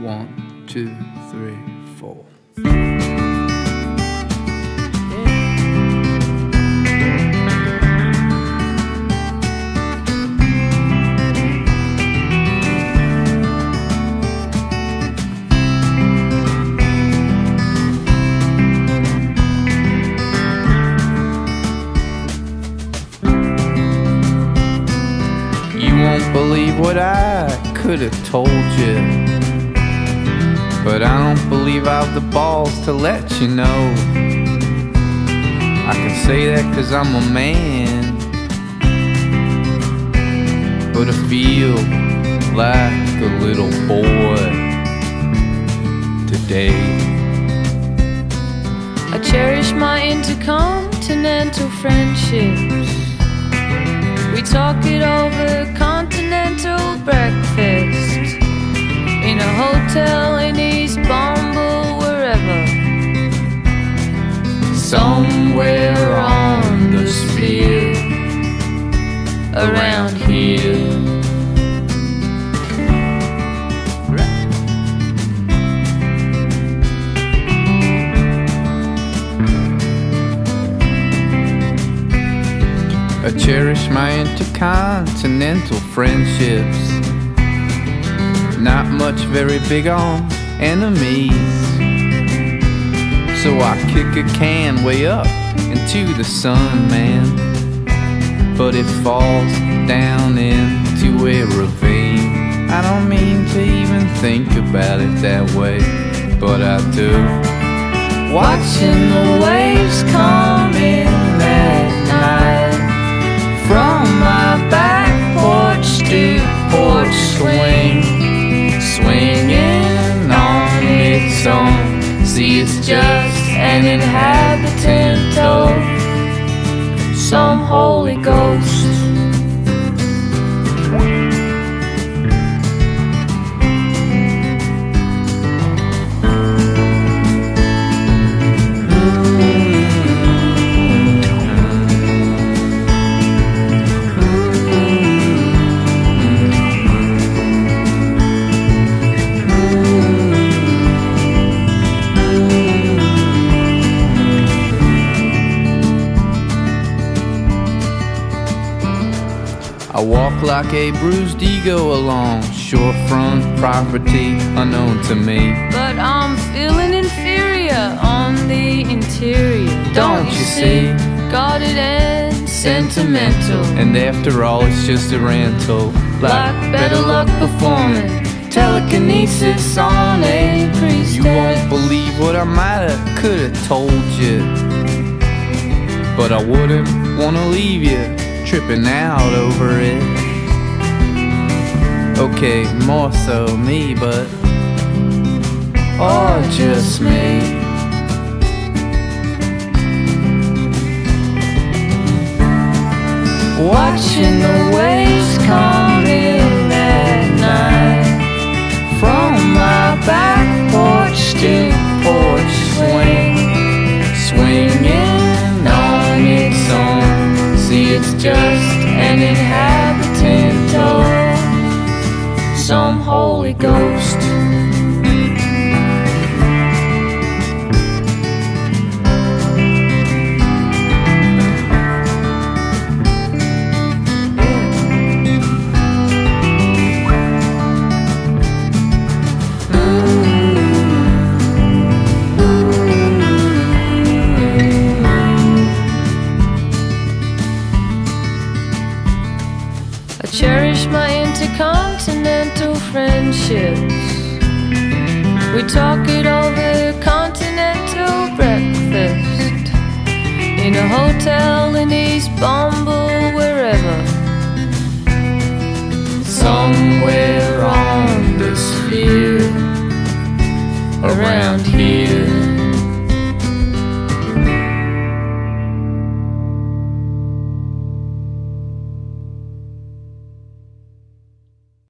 1, 2, 3, 4. You won't believe what I could have told you, but I don't believe I've the balls to let you know. I can say that 'cause I'm a man, but I feel like a little boy today. I cherish my intercontinental friendships. We talk it over continental breakfast in a hotel in East Bumble, wherever. Somewhere on the sphere around here. I cherish my intercontinental friendships. Not much very big on enemies, so I kick a can way up into the sun, man. But it falls down into a ravine. I don't mean to even think about it that way, but I do. Watching the waves come in at night, from my back porch to porch swing, swinging on its own. See, it's just an inhabitant of some Holy Ghost. I walk like a bruised ego along shorefront property unknown to me. But I'm feeling inferior on the interior. Don't you see? Guarded and sentimental, And after all, it's just a rental. like better luck performing telekinesis on a priestess. You won't believe what I might have, could have told you, but I wouldn't wanna leave you tripping out over it. Okay, more so me, but or just me. Watching the waves come in at night, from my back porch to porch swing, swinging on its own. See, it's just an inhabitant of some Holy Ghost. I cherish my intercontinental friendships. We talk it over continental breakfast in a hotel in East Bumble, wherever. Somewhere on the sphere around here.